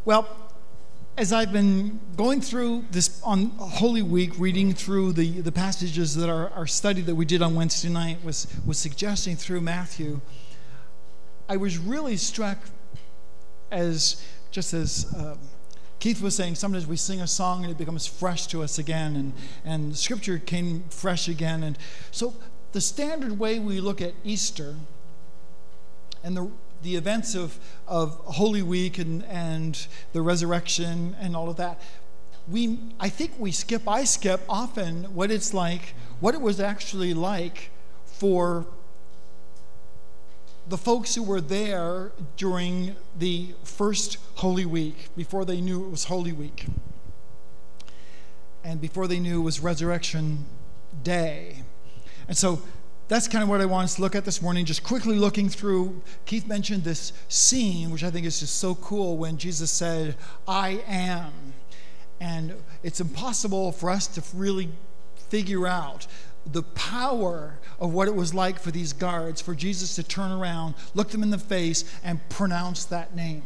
Well, as I've been going through this on Holy Week, reading through the passages that our study that we did on Wednesday night was suggesting through Matthew, I was really struck as Keith was saying, sometimes we sing a song and it becomes fresh to us again, and Scripture came fresh again. And so the standard way we look at Easter and the events of Holy Week and the resurrection and all of that, I skip often what it was actually like for the folks who were there during the first Holy Week, before they knew it was Holy Week, and before they knew it was Resurrection Day. And so that's kind of what I want us to look at this morning, just quickly looking through. Keith mentioned this scene, which I think is just so cool, when Jesus said, "I am." And it's impossible for us to really figure out the power of what it was like for these guards, for Jesus to turn around, look them in the face, and pronounce that name.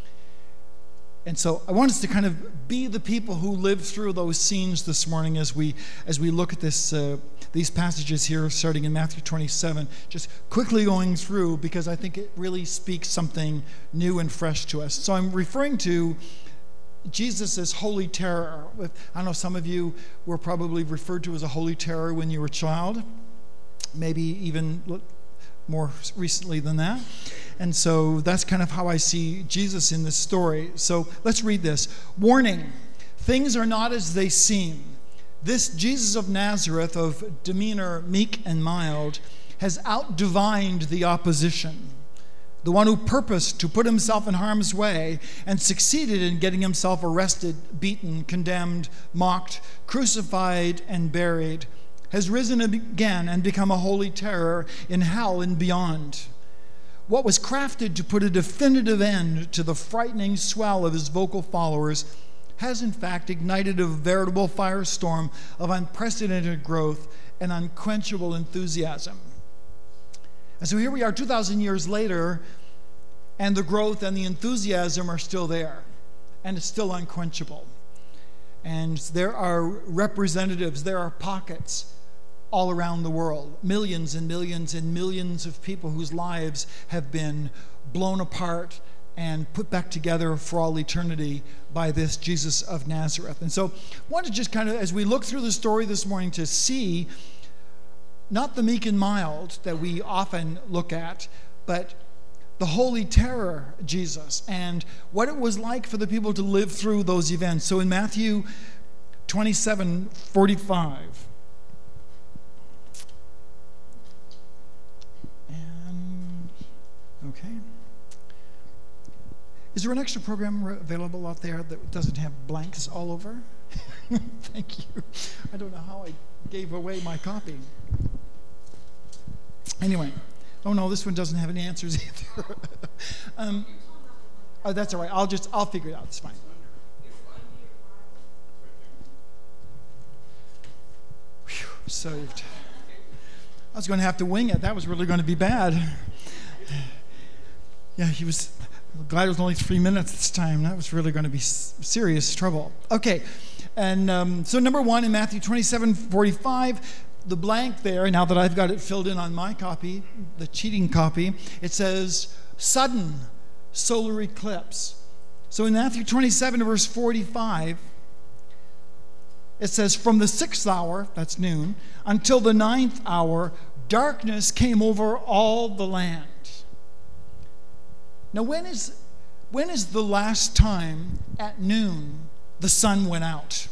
And so I want us to kind of be the people who live through those scenes this morning as we look at these passages here, starting in Matthew 27, just quickly going through, because I think it really speaks something new and fresh to us. So I'm referring to Jesus' holy terror. I know some of you were probably referred to as a holy terror when you were a child, maybe even more recently than that. And so that's kind of how I see Jesus in this story. So let's read this. Warning, things are not as they seem. This Jesus of Nazareth, of demeanor meek and mild, has outdivined the opposition. The one who purposed to put himself in harm's way and succeeded in getting himself arrested, beaten, condemned, mocked, crucified, and buried, has risen again and become a holy terror in hell and beyond. What was crafted to put a definitive end to the frightening swell of his vocal followers has in fact ignited a veritable firestorm of unprecedented growth and unquenchable enthusiasm. And so here we are 2,000 years later, and the growth and the enthusiasm are still there, and it's still unquenchable. And there are representatives, there are pockets all around the world, millions and millions and millions of people whose lives have been blown apart and put back together for all eternity by this Jesus of Nazareth. And so I want to just kind of, as we look through the story this morning, to see not the meek and mild that we often look at, but the holy terror, Jesus, and what it was like for the people to live through those events. So in Matthew 27:45, okay. Is there an extra program available out there that doesn't have blanks all over? Thank you. I don't know how I gave away my copy. Anyway, oh no, this one doesn't have any answers either. Oh, that's all right. I'll figure it out. It's fine. Whew, saved. I was going to have to wing it. That was really going to be bad. Yeah, glad it was only 3 minutes this time. That was really going to be serious trouble. Okay, and so number one in Matthew 27:45, the blank there, now that I've got it filled in on my copy, the cheating copy, it says sudden solar eclipse. So in Matthew 27 verse 45, it says, from the 6th hour, that's noon, until the 9th hour, darkness came over all the land. Now, when is the last time at noon the sun went out?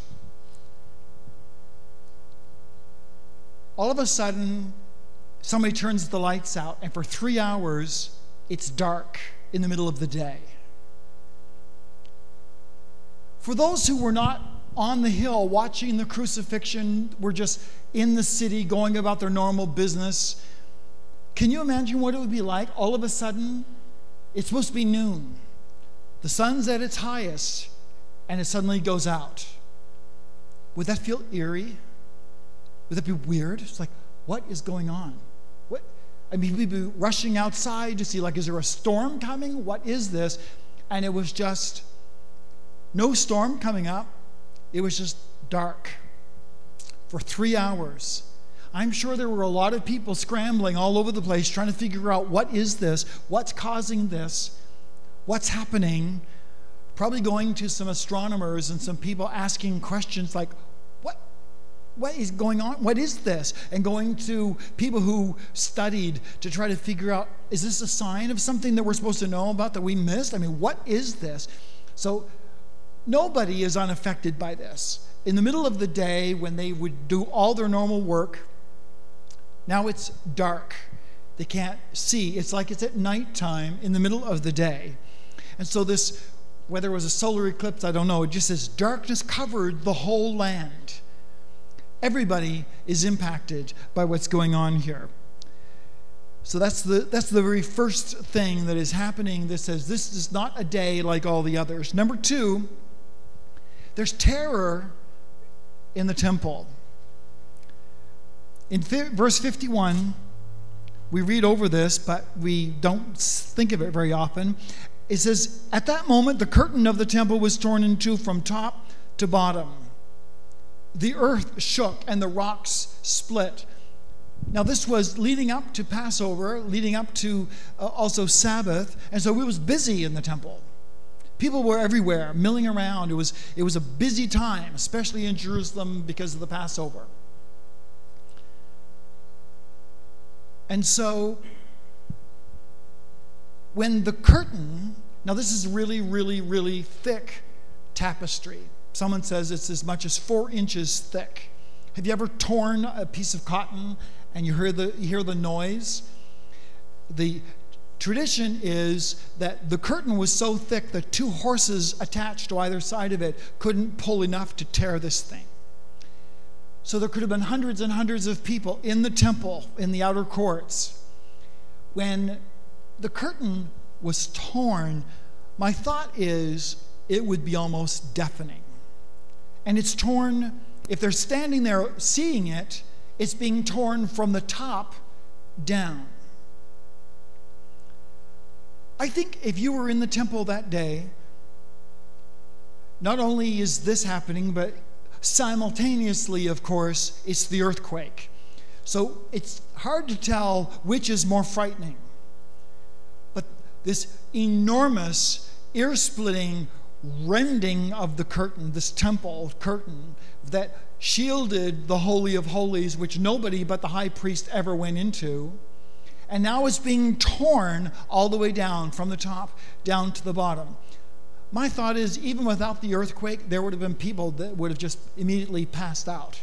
All of a sudden, somebody turns the lights out, and for 3 hours, it's dark in the middle of the day. For those who were not on the hill watching the crucifixion, were just in the city going about their normal business, can you imagine what it would be like all of a sudden? It's supposed to be noon. The sun's at its highest, and it suddenly goes out. Would that feel eerie? Would that be weird? It's like, what is going on? I mean, we'd be rushing outside to see, like, is there a storm coming? What is this? And it was just No storm coming up. It was just dark for 3 hours. I'm sure there were a lot of people scrambling all over the place trying to figure out, what is this? What's causing this? What's happening? Probably going to some astronomers and some people asking questions like, what is going on? What is this? And going to people who studied to try to figure out, is this a sign of something that we're supposed to know about that we missed? I mean, what is this? So nobody is unaffected by this. In the middle of the day, when they would do all their normal work, now it's dark. They can't see. It's like it's at nighttime in the middle of the day. And so this, whether it was a solar eclipse, I don't know, it just says darkness covered the whole land. Everybody is impacted by what's going on here. So that's the very first thing that is happening that says this is not a day like all the others. Number 2, there's terror in the temple. In verse 51, we read over this, but we don't think of it very often. It says, at that moment, the curtain of the temple was torn in two from top to bottom. The earth shook and the rocks split. Now, this was leading up to Passover, leading up to also Sabbath, and so it was busy in the temple. People were everywhere, milling around. It was a busy time, especially in Jerusalem because of the Passover. And so, when the curtain, now this is really, really, really thick tapestry. Someone says it's as much as 4 inches thick. Have you ever torn a piece of cotton and you hear the noise? The tradition is that the curtain was so thick that 2 horses attached to either side of it couldn't pull enough to tear this thing. So there could have been hundreds and hundreds of people in the temple, in the outer courts. When the curtain was torn, my thought is it would be almost deafening. And it's torn, if they're standing there seeing it, it's being torn from the top down. I think if you were in the temple that day, not only is this happening, but simultaneously, of course, it's the earthquake. So it's hard to tell which is more frightening. But this enormous, ear-splitting rending of the curtain, this temple curtain that shielded the Holy of Holies, which nobody but the high priest ever went into, and now it's being torn all the way down from the top down to the bottom. My thought is, even without the earthquake, there would have been people that would have just immediately passed out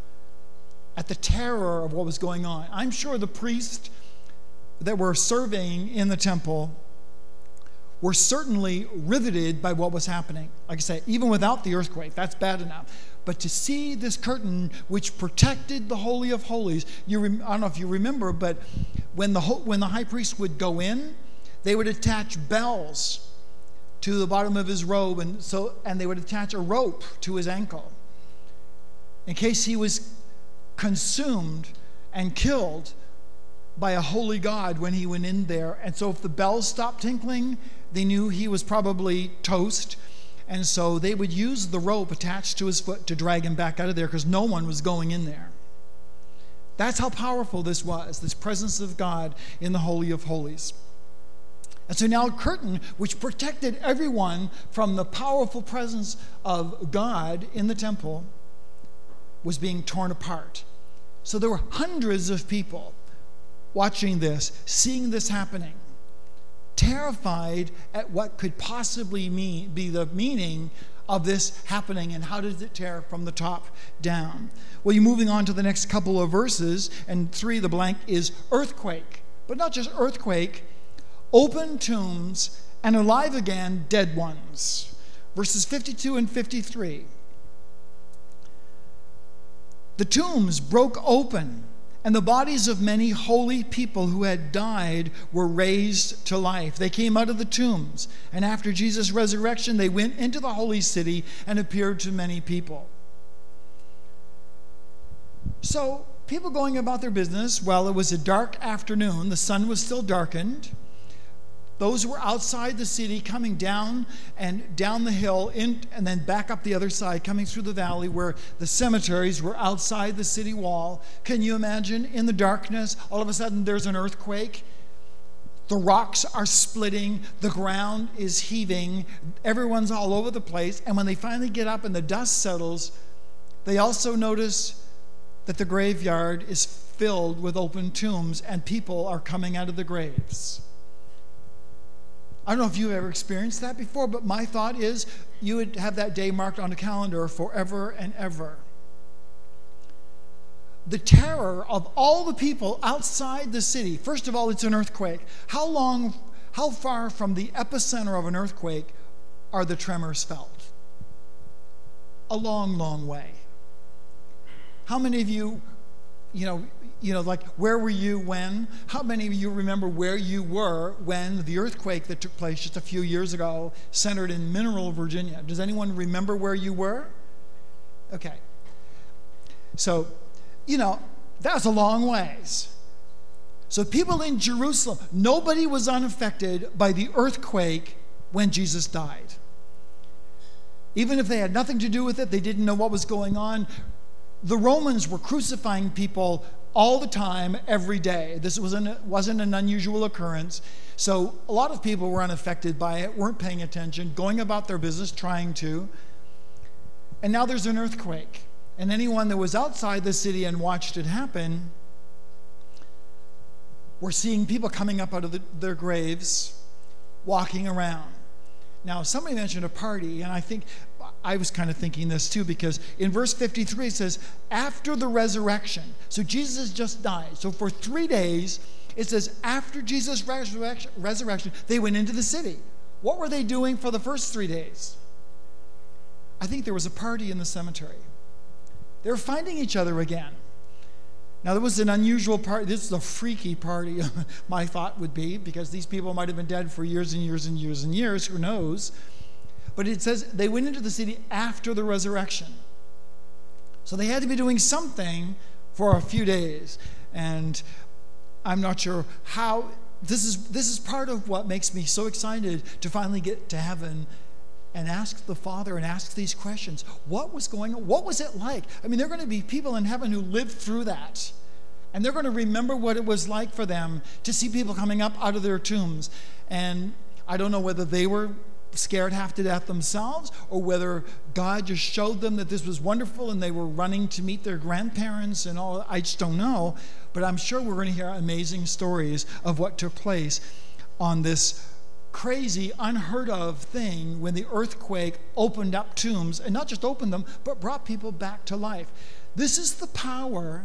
at the terror of what was going on. I'm sure the priests that were surveying in the temple were certainly riveted by what was happening. Like I say, even without the earthquake, that's bad enough. But to see this curtain which protected the Holy of Holies, I don't know if you remember, but when the high priest would go in, they would attach bells to the bottom of his robe, and they would attach a rope to his ankle in case he was consumed and killed by a holy God when he went in there. And so if the bells stopped tinkling, they knew he was probably toast. And so they would use the rope attached to his foot to drag him back out of there because no one was going in there. That's how powerful this was, this presence of God in the Holy of Holies. And so now a curtain which protected everyone from the powerful presence of God in the temple was being torn apart. So there were hundreds of people watching this, seeing this happening, terrified at what could possibly be the meaning of this happening and how does it tear from the top down. Well, you're moving on to the next couple of verses, and 3, the blank is earthquake. But not just earthquake, open tombs and alive again dead ones. Verses 52 and 53. The tombs broke open, and the bodies of many holy people who had died were raised to life. They came out of the tombs, and after Jesus' resurrection, they went into the holy city and appeared to many people. So, people going about their business, well, it was a dark afternoon. The sun was still darkened. Those who were outside the city coming down and down the hill and then back up the other side, coming through the valley where the cemeteries were outside the city wall. Can you imagine? In the darkness, all of a sudden there's an earthquake. The rocks are splitting. The ground is heaving. Everyone's all over the place. And when they finally get up and the dust settles, they also notice that the graveyard is filled with open tombs and people are coming out of the graves. I don't know if you've ever experienced that before, but my thought is you would have that day marked on a calendar forever and ever. The terror of all the people outside the city. First of all, it's an earthquake. How far from the epicenter of an earthquake are the tremors felt? A long, long way. How many of you, like, where were you when? How many of you remember where you were when the earthquake that took place just a few years ago centered in Mineral, Virginia? Does anyone remember where you were? Okay. So, that was a long ways. So people in Jerusalem, nobody was unaffected by the earthquake when Jesus died. Even if they had nothing to do with it, they didn't know what was going on. The Romans were crucifying people all the time, every day. This wasn't an unusual occurrence. So a lot of people were unaffected by it, weren't paying attention, going about their business, trying to. And now there's an earthquake. And anyone that was outside the city and watched it happen were seeing people coming up out of their graves, walking around. Now, somebody mentioned a party, and I was kind of thinking this too, because in verse 53 it says, after the resurrection. So Jesus just died. So for 3 days, it says, after Jesus' resurrection, they went into the city. What were they doing for the first 3 days? I think there was a party in the cemetery. They were finding each other again. Now, there was an unusual party. This is a freaky party, my thought would be, because these people might have been dead for years and years and years and years. Who knows? But it says they went into the city after the resurrection. So they had to be doing something for a few days. And I'm not sure how. This is part of what makes me so excited to finally get to heaven and ask the Father and ask these questions. What was going on? What was it like? I mean, there are going to be people in heaven who lived through that. And they're going to remember what it was like for them to see people coming up out of their tombs. And I don't know whether they were scared half to death themselves or whether God just showed them that this was wonderful and they were running to meet their grandparents and all. I just don't know. But I'm sure we're going to hear amazing stories of what took place on this crazy, unheard of thing when the earthquake opened up tombs, and not just opened them, but brought people back to life. This is the power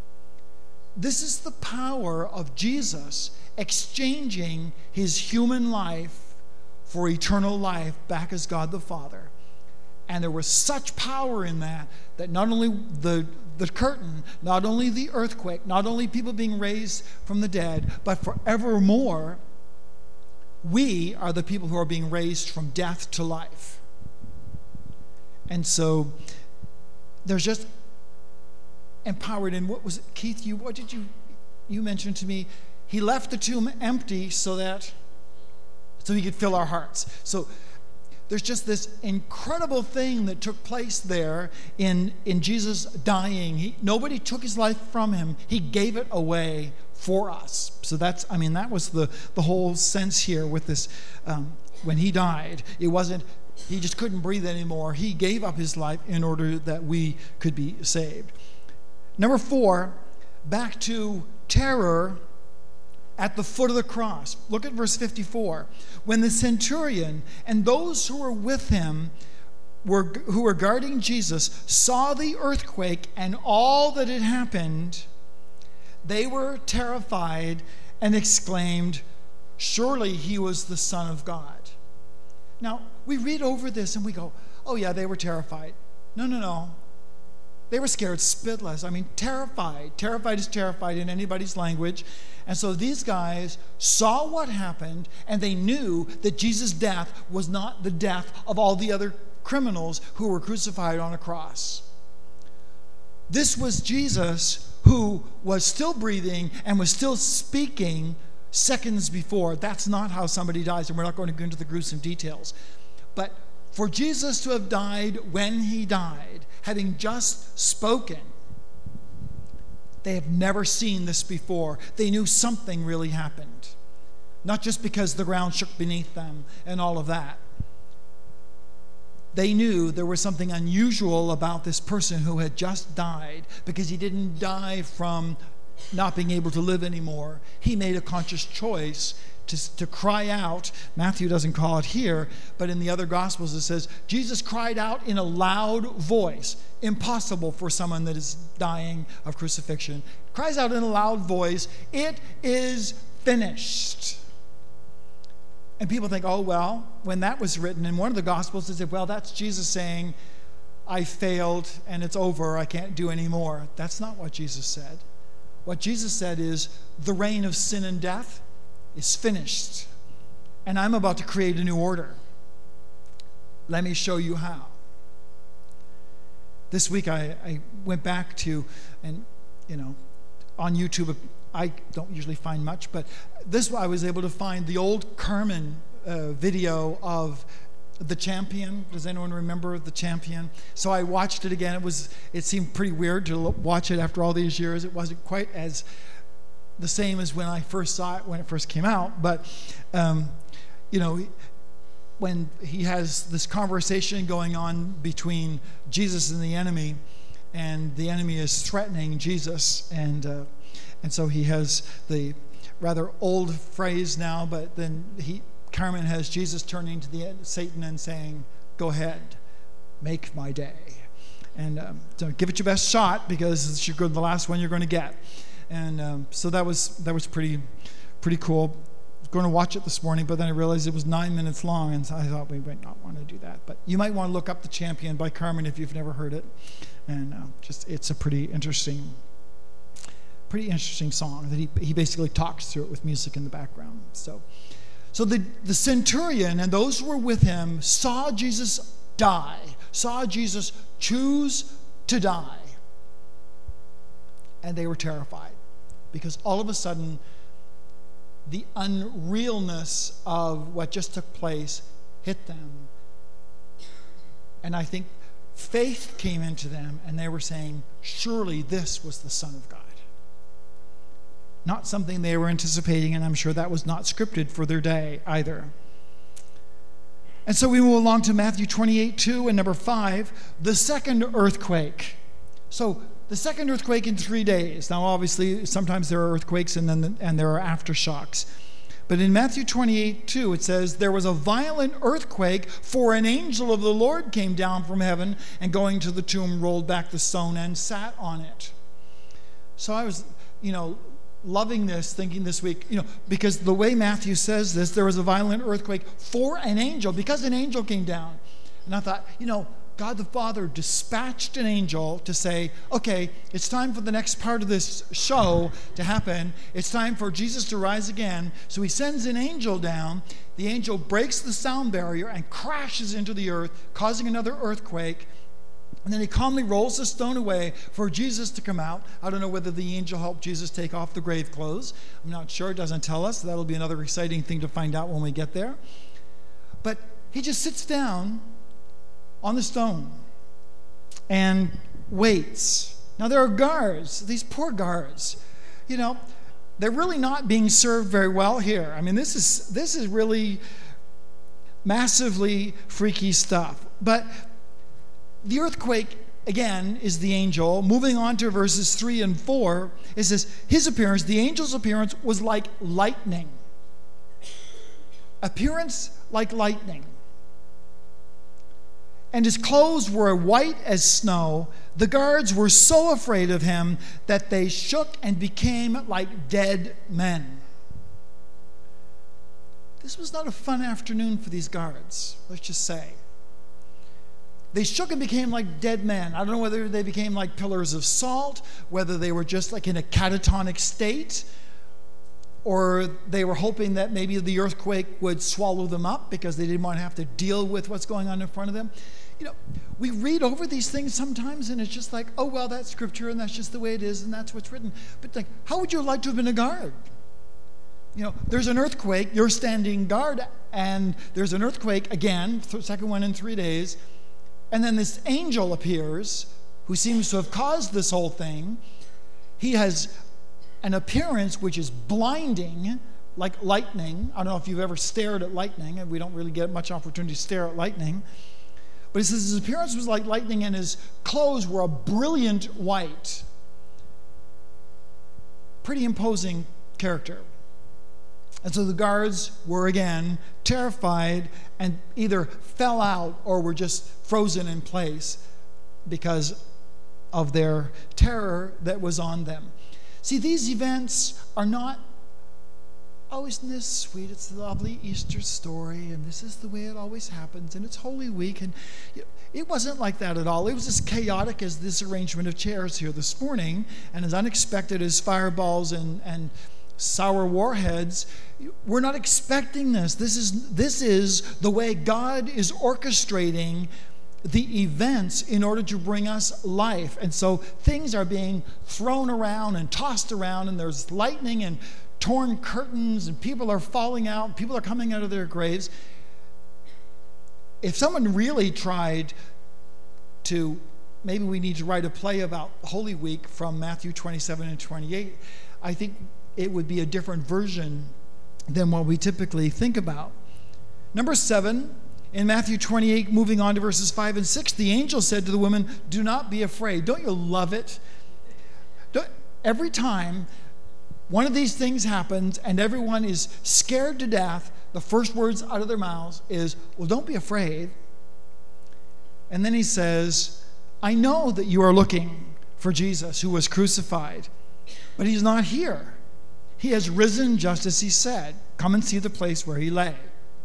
of Jesus exchanging his human life for eternal life back as God the Father. And there was such power in that not only the curtain, not only the earthquake, not only people being raised from the dead, but forevermore, we are the people who are being raised from death to life. And so there's just empowered in what was it, Keith, what did you mention to me? He left the tomb empty so he could fill our hearts. So there's just this incredible thing that took place there in Jesus dying. Nobody took his life from him. He gave it away for us. So that was the whole sense here with this. When he died, it wasn't, he just couldn't breathe anymore. He gave up his life in order that we could be saved. Number 4, back to terror at the foot of the cross. Look at verse 54. When the centurion and those who were with him, who were guarding Jesus, saw the earthquake and all that had happened, they were terrified and exclaimed, "Surely he was the Son of God." Now, we read over this and we go, oh yeah, they were terrified. No. They were scared spitless. I mean, terrified. Terrified is terrified in anybody's language. And so these guys saw what happened, and they knew that Jesus' death was not the death of all the other criminals who were crucified on a cross. This was Jesus who was still breathing and was still speaking seconds before. That's not how somebody dies, and we're not going to go into the gruesome details. But for Jesus to have died when he died, having just spoken, they have never seen this before. They knew something really happened. Not just because the ground shook beneath them and all of that. They knew there was something unusual about this person who had just died, because he didn't die from not being able to live anymore. He made a conscious choice to cry out. Matthew doesn't call it here, but in the other Gospels it says, Jesus cried out in a loud voice. Impossible for someone that is dying of crucifixion. Cries out in a loud voice, "It is finished." And people think, oh, well, when that was written in one of the Gospels, they said, well, that's Jesus saying, I failed and it's over, I can't do any more. That's not what Jesus said. What Jesus said is, the reign of sin and death is finished, and I'm about to create a new order. Let me show you how. This week I went back to, and on YouTube, I don't usually find much, but this I was able to find the old Carmen video of The Champion. Does anyone remember The Champion? So I watched it again. It seemed pretty weird to watch it after all these years. It wasn't quite as the same as when I first saw it when it first came out, but when he has this conversation going on between Jesus and the enemy is threatening Jesus, and so he has the rather old phrase now, but then Carmen has Jesus turning to Satan and saying, "Go ahead, make my day, and so give it your best shot, because you're the last one you're going to get." And so that was pretty cool. I was going to watch it this morning, but then I realized it was 9 minutes long, and so I thought we might not want to do that. But you might want to look up The Champion by Carmen if you've never heard it, and it's a pretty interesting song that he basically talks through it with music in the background. So the centurion and those who were with him saw Jesus die, saw Jesus choose to die, and they were terrified, because all of a sudden the unrealness of what just took place hit them. And I think faith came into them, and they were saying, surely this was the Son of God. Not something they were anticipating, and I'm sure that was not scripted for their day either. And so we move along to Matthew 28:2 and number 5, the second earthquake. So the second earthquake in 3 days. Now obviously sometimes there are earthquakes and there are aftershocks. But in Matthew 28:2 it says, there was a violent earthquake, for an angel of the Lord came down from heaven, and going to the tomb rolled back the stone and sat on it. So I was, loving this, thinking this week, because the way Matthew says this, there was a violent earthquake for an angel, because an angel came down. And I thought, God the Father dispatched an angel to say, okay, it's time for the next part of this show to happen. It's time for Jesus to rise again. So he sends an angel down. The angel breaks the sound barrier and crashes into the earth, causing another earthquake. And then he calmly rolls the stone away for Jesus to come out. I don't know whether the angel helped Jesus take off the grave clothes. I'm not sure. It doesn't tell us. That'll be another exciting thing to find out when we get there. But he just sits down on the stone and waits. Now there are guards, these poor guards. They're really not being served very well here. I mean, this is really massively freaky stuff. But the earthquake, again, is the angel. Moving on to verses 3 and 4, it says, his appearance, the angel's appearance, was like lightning. Appearance like lightning. And his clothes were white as snow. The guards were so afraid of him that they shook and became like dead men. This was not a fun afternoon for these guards, let's just say. They shook and became like dead men. I don't know whether they became like pillars of salt, whether they were just like in a catatonic state, or they were hoping that maybe the earthquake would swallow them up because they didn't want to have to deal with what's going on in front of them. We read over these things sometimes and it's just like, oh, well, that's scripture and that's just the way it is and that's what's written. But how would you like to have been a guard? there's an earthquake, you're standing guard, and there's an earthquake again, second one in 3 days, and then this angel appears who seems to have caused this whole thing. He has an appearance which is blinding, like lightning. I don't know if you've ever stared at lightning, and we don't really get much opportunity to stare at lightning. But he says his appearance was like lightning, and his clothes were a brilliant white. Pretty imposing character. And so the guards were again terrified and either fell out or were just frozen in place because of their terror that was on them. See, these events are not, oh, isn't this sweet? It's the lovely Easter story, and this is the way it always happens, and it's Holy Week. And it wasn't like that at all. It was as chaotic as this arrangement of chairs here this morning, and as unexpected as fireballs and sour warheads. We're not expecting this. This is the way God is orchestrating the events in order to bring us life. And so things are being thrown around and tossed around, and there's lightning and torn curtains, and people are falling out, people are coming out of their graves. If someone really tried to, maybe we need to write a play about Holy Week from Matthew 27 and 28, I think it would be a different version than what we typically think about. Number 7, in Matthew 28, moving on to verses 5 and 6, the angel said to the woman, "Do not be afraid." Don't you love it? Every time one of these things happens and everyone is scared to death, the first words out of their mouths is, "Well, don't be afraid." And then he says, "I know that you are looking for Jesus who was crucified, but he's not here. He has risen just as he said. Come and see the place where he lay."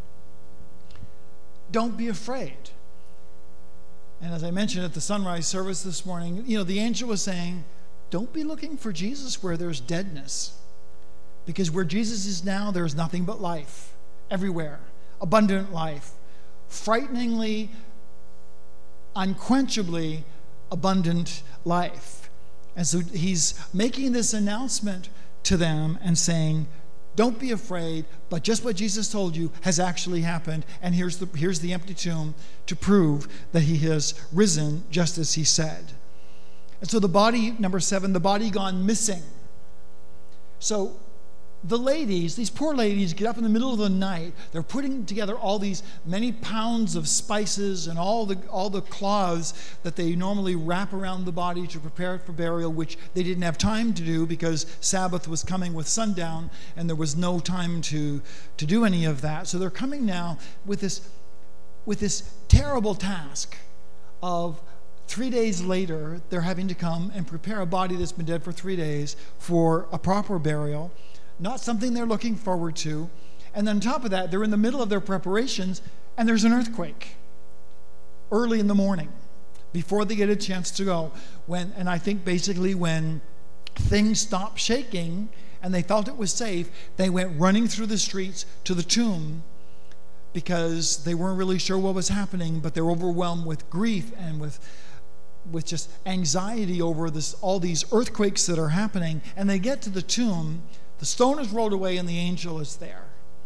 Don't be afraid. And as I mentioned at the sunrise service this morning, the angel was saying, don't be looking for Jesus where there's deadness. Because where Jesus is now, there's nothing but life. Everywhere. Abundant life. Frighteningly, unquenchably abundant life. And so he's making this announcement to them and saying, don't be afraid, but just what Jesus told you has actually happened, and here's the empty tomb to prove that he has risen just as he said. And so the body, number 7, the body gone missing. So the ladies, these poor ladies, get up in the middle of the night. They're putting together all these many pounds of spices and all the cloths that they normally wrap around the body to prepare it for burial, which they didn't have time to do because Sabbath was coming with sundown and there was no time to do any of that. So they're coming now with this terrible task of 3 days later, they're having to come and prepare a body that's been dead for 3 days for a proper burial. Not something they're looking forward to. And then on top of that, they're in the middle of their preparations, and there's an earthquake early in the morning before they get a chance to go. And I think basically when things stopped shaking and they felt it was safe, they went running through the streets to the tomb because they weren't really sure what was happening, but they're overwhelmed with grief and with just anxiety over all these earthquakes that are happening. And they get to the tomb. The stone is rolled away and the angel is there.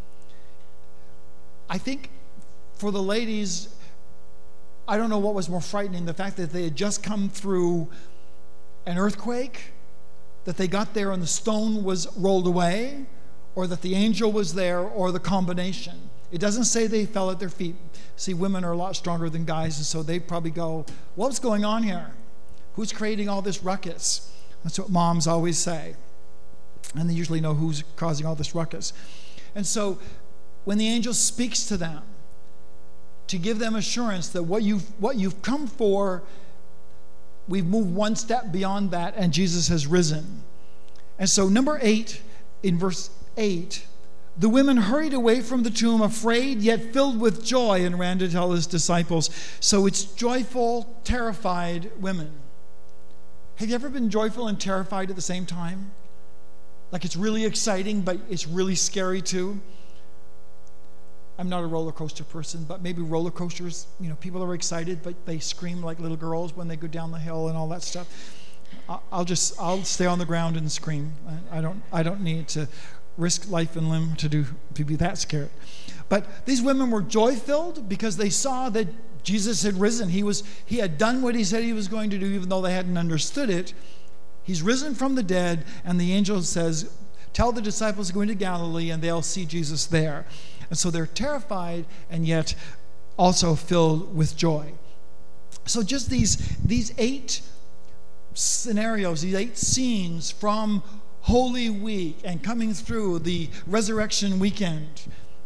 I think for the ladies, I don't know what was more frightening, the fact that they had just come through an earthquake, that they got there and the stone was rolled away, or that the angel was there, or the combination. It doesn't say they fell at their feet. See, women are a lot stronger than guys, and so they probably go, what's going on here? Who's creating all this ruckus? That's what moms always say. And they usually know who's causing all this ruckus. And so when the angel speaks to them to give them assurance that what you've come for, we've moved one step beyond that and Jesus has risen. And so number 8, in verse 8, the women hurried away from the tomb, afraid yet filled with joy, and ran to tell his disciples. So it's joyful, terrified women. Have you ever been joyful and terrified at the same time? Like it's really exciting, but it's really scary too. I'm not a roller coaster person, but maybe roller coasters, people are excited, but they scream like little girls when they go down the hill and all that stuff. I'll stay on the ground and scream. I don't need to risk life and limb to be that scared. But these women were joy-filled because they saw that Jesus had risen. He had done what he said he was going to do, even though they hadn't understood it. He's risen from the dead, and the angel says, tell the disciples to go into Galilee, and they'll see Jesus there. And so they're terrified and yet also filled with joy. So just these 8 scenarios, these 8 scenes from Holy Week and coming through the resurrection weekend.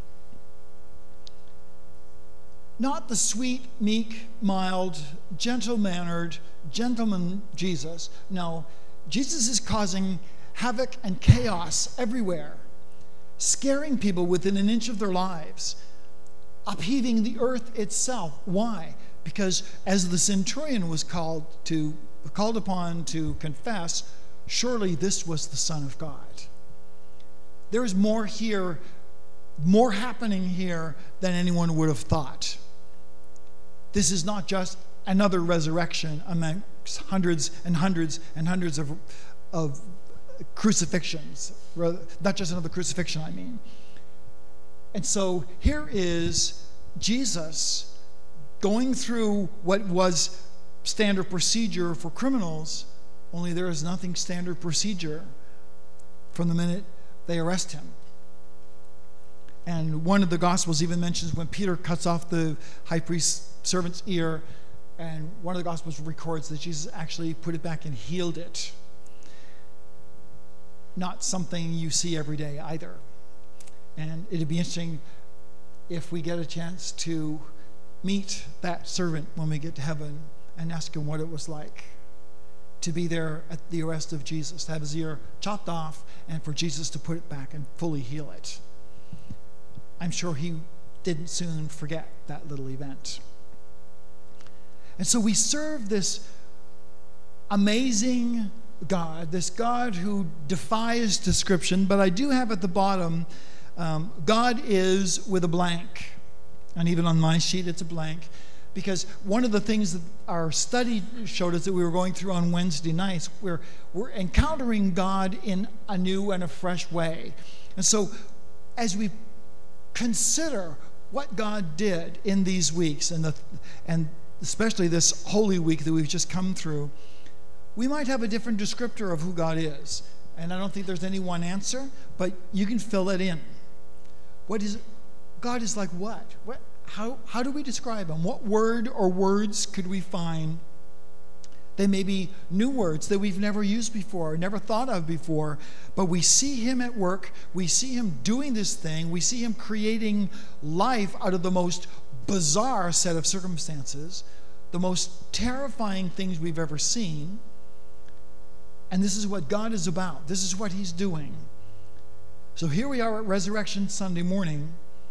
Not the sweet, meek, mild, gentle-mannered, gentleman Jesus. No, Jesus is causing havoc and chaos everywhere, scaring people within an inch of their lives, upheaving the earth itself. Why? Because as the centurion was called upon to confess, surely this was the Son of God. There is more here, more happening here than anyone would have thought. This is not just another resurrection amongst hundreds and hundreds and hundreds of crucifixions. Not just another crucifixion, I mean. And so here is Jesus going through what was standard procedure for criminals, only there is nothing standard procedure from the minute they arrest him. And one of the Gospels even mentions when Peter cuts off the high priest's servant's ear, and one of the Gospels records that Jesus actually put it back and healed it. Not something you see every day either. And it'd be interesting if we get a chance to meet that servant when we get to heaven and ask him what it was like to be there at the arrest of Jesus, to have his ear chopped off and for Jesus to put it back and fully heal it. I'm sure he didn't soon forget that little event. And so we serve this amazing God, this God who defies description, but I do have at the bottom, God is with a blank. And even on my sheet, it's a blank. Because one of the things that our study showed us that we were going through on Wednesday nights, we're encountering God in a new and a fresh way. And so as we consider what God did in these weeks, and especially this Holy Week that we've just come through, we might have a different descriptor of who God is. And I don't think there's any one answer, but you can fill it in. What is God is like what? How do we describe him? What word or words could we find? They may be new words that we've never used before, never thought of before, but we see him at work. We see him doing this thing. We see him creating life out of the most bizarre set of circumstances, the most terrifying things we've ever seen. And this is what God is about. This is what he's doing. So here we are at Resurrection Sunday morning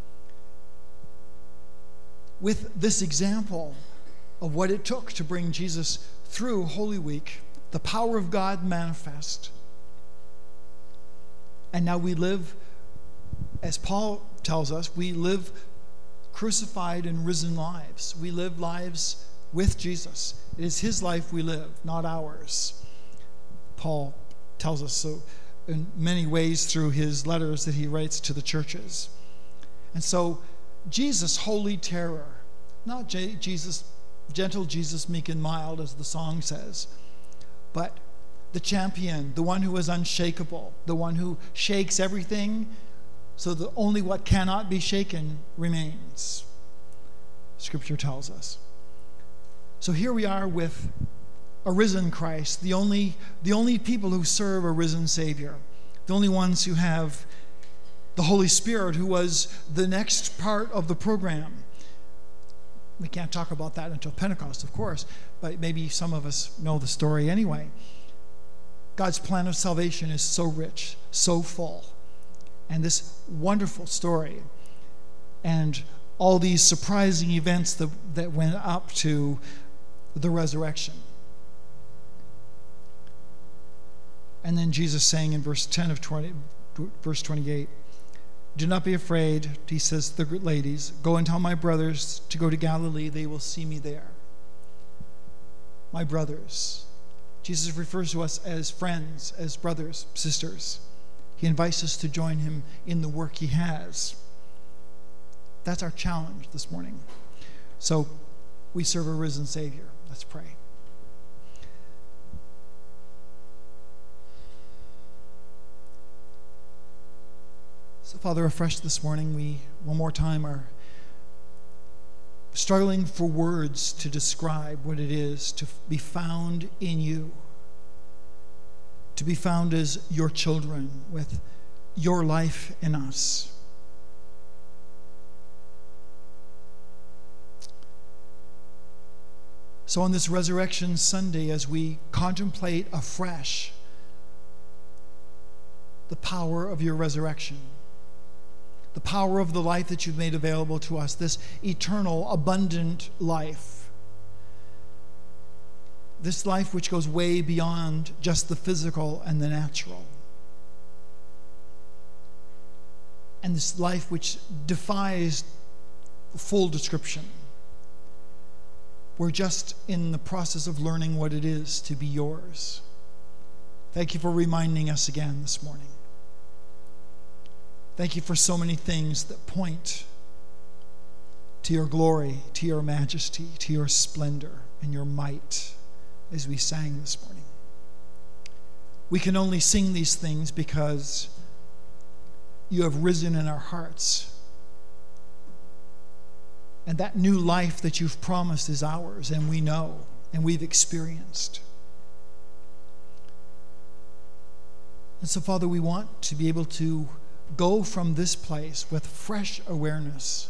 with this example of what it took to bring Jesus through Holy Week, the power of God manifest. And now we live, as Paul tells us, we live crucified and risen lives. We live lives with Jesus. It is his life we live, not ours. Paul tells us so in many ways through his letters that he writes to the churches. And so Jesus, holy terror, not Jesus, gentle Jesus, meek and mild, as the song says, but the champion, the one who is unshakable, the one who shakes everything so that only what cannot be shaken remains. Scripture tells us. So here we are with a risen Christ, the only people who serve a risen Savior, the only ones who have the Holy Spirit, who was the next part of the program. We can't talk about that until Pentecost, of course, but maybe some of us know the story anyway. God's plan of salvation is so rich, so full, and this wonderful story, and all these surprising events that went up to the resurrection. And then Jesus saying in verse 28, do not be afraid, he says to the ladies, go and tell my brothers to go to Galilee, they will see me there. My brothers. Jesus refers to us as friends, as brothers, sisters. He invites us to join him in the work he has. That's our challenge this morning. So we serve a risen Savior. Let's pray. So, Father, afresh this morning, we one more time are struggling for words to describe what it is to be found in you, to be found as your children with your life in us. So on this Resurrection Sunday, as we contemplate afresh the power of your resurrection, the power of the life that you've made available to us, this eternal, abundant life, this life which goes way beyond just the physical and the natural, and this life which defies full description. We're just in the process of learning what it is to be yours. Thank you for reminding us again this morning. Thank you for so many things that point to your glory, to your majesty, to your splendor and your might, as we sang this morning. We can only sing these things because you have risen in our hearts. And that new life that you've promised is ours, and we know, and we've experienced. And so, Father, we want to be able to go from this place with fresh awareness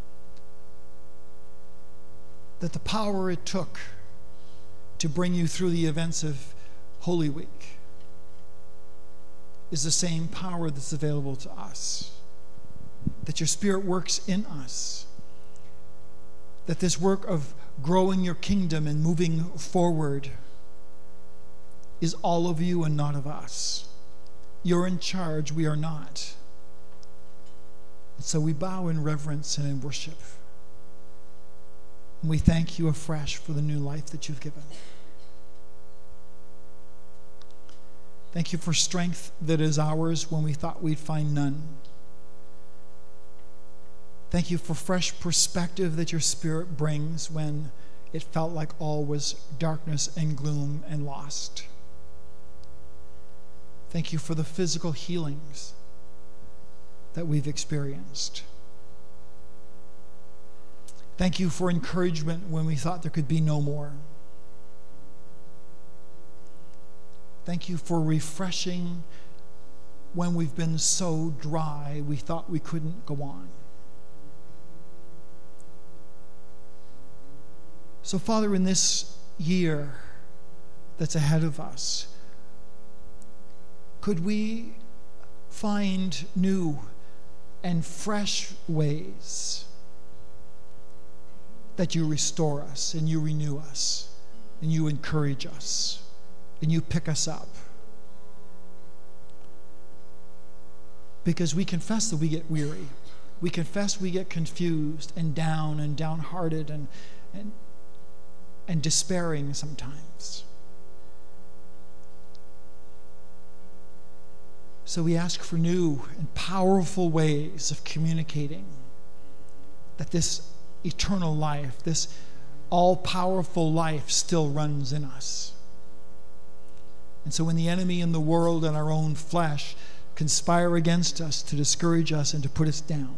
that the power it took to bring you through the events of Holy Week is the same power that's available to us. That your Spirit works in us. That this work of growing your kingdom and moving forward is all of you and not of us. You're in charge, we are not. And so we bow in reverence and in worship. And we thank you afresh for the new life that you've given. Thank you for strength that is ours when we thought we'd find none. Thank you for fresh perspective that your Spirit brings when it felt like all was darkness and gloom and lost. Thank you for the physical healings that we've experienced. Thank you for encouragement when we thought there could be no more. Thank you for refreshing when we've been so dry we thought we couldn't go on. So, Father, in this year that's ahead of us, could we find new and fresh ways that you restore us and you renew us and you encourage us and you pick us up? Because we confess that we get weary. We confess we get confused and downhearted and despairing sometimes. So we ask for new and powerful ways of communicating that this eternal life, this all-powerful life still runs in us. And so when the enemy and the world and our own flesh conspire against us to discourage us and to put us down,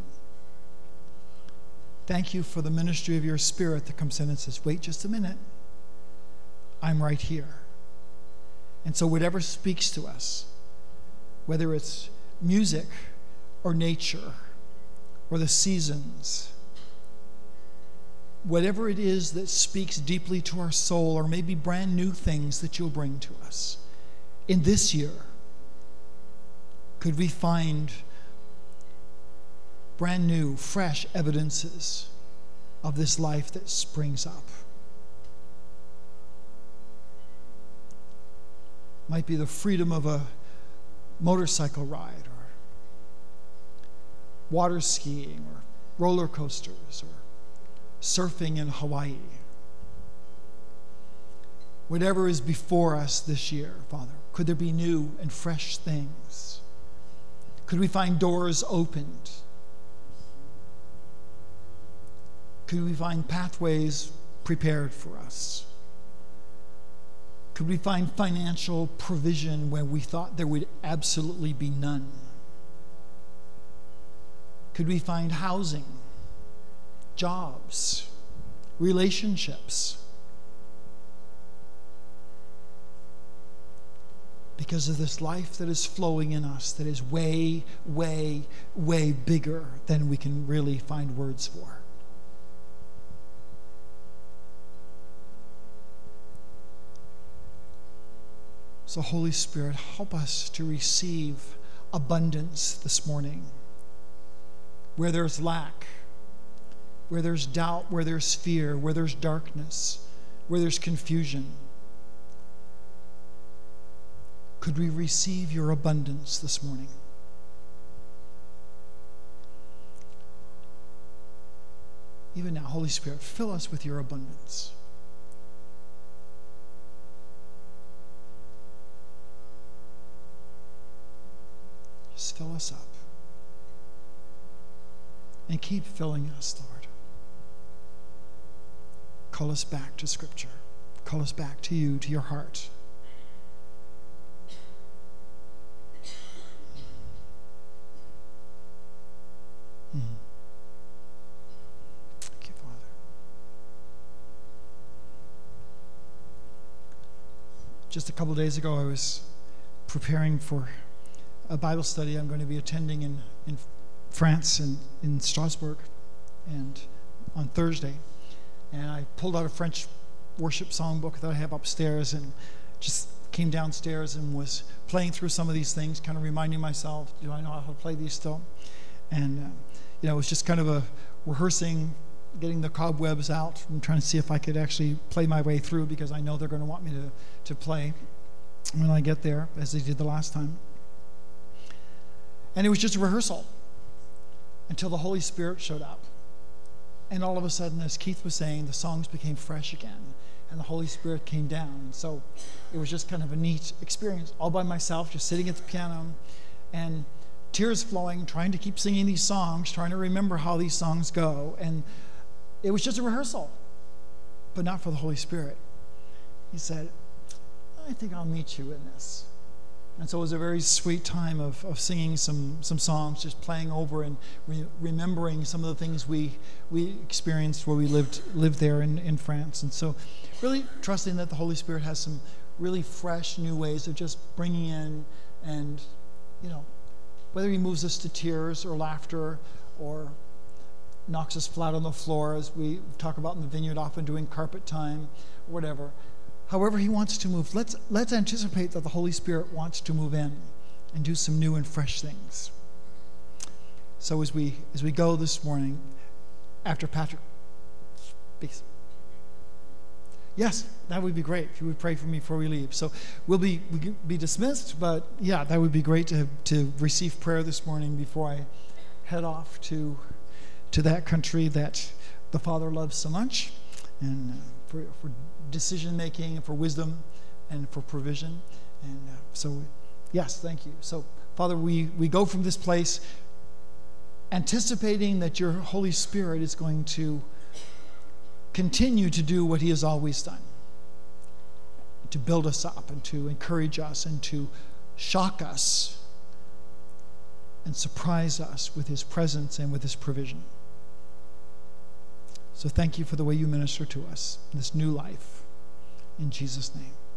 thank you for the ministry of your Spirit that comes in and says, wait just a minute, I'm right here. And so whatever speaks to us, whether it's music or nature or the seasons, whatever it is that speaks deeply to our soul, or maybe brand new things that you'll bring to us in this year, could we find brand new, fresh evidences of this life that springs up? Might be the freedom of a motorcycle ride, or water skiing, or roller coasters, or surfing in Hawaii. Whatever is before us this year, Father, could there be new and fresh things Could we find doors opened? Could we find pathways prepared for us? Could we find financial provision where we thought there would absolutely be none? Could we find housing, jobs, relationships? Because of this life that is flowing in us that is way, way, way bigger than we can really find words for. So, Holy Spirit, help us to receive abundance this morning. Where there's lack, where there's doubt, where there's fear, where there's darkness, where there's confusion. Could we receive your abundance this morning? Even now, Holy Spirit, fill us with your abundance. Just fill us up. And keep filling us, Lord. Call us back to Scripture. Call us back to you, to your heart. Thank you, Father. Just a couple of days ago, I was preparing for a Bible study I'm going to be attending in France and in Strasbourg and on Thursday. And I pulled out a French worship songbook that I have upstairs and just came downstairs and was playing through some of these things, kind of reminding myself, do I know how to play these still? And, it was just kind of a rehearsing, getting the cobwebs out and trying to see if I could actually play my way through, because I know they're going to want me to play when I get there, as they did the last time. And it was just a rehearsal until the Holy Spirit showed up. And all of a sudden, as Keith was saying, the songs became fresh again, and the Holy Spirit came down. And so it was just kind of a neat experience, all by myself, just sitting at the piano and tears flowing, trying to keep singing these songs, trying to remember how these songs go. And it was just a rehearsal, but not for the Holy Spirit. He said, I think I'll meet you in this. And so it was a very sweet time of singing some songs, just playing over and remembering some of the things we experienced where we lived there in France. And so really trusting that the Holy Spirit has some really fresh new ways of just bringing in, and whether he moves us to tears or laughter or knocks us flat on the floor, as we talk about in the vineyard, often doing carpet time or whatever. However he wants to move, let's anticipate that the Holy Spirit wants to move in and do some new and fresh things. So as we go this morning, after Patrick speaks. Yes, that would be great if you would pray for me before we leave. So we'll be dismissed, but yeah, that would be great to receive prayer this morning before I head off to that country that the Father loves so much, and for decision making, and for wisdom, and for provision. And so, yes, thank you. So, Father, we go from this place anticipating that your Holy Spirit is going to continue to do what he has always done, to build us up and to encourage us and to shock us and surprise us with his presence and with his provision. So thank you for the way you minister to us in this new life. In Jesus' name.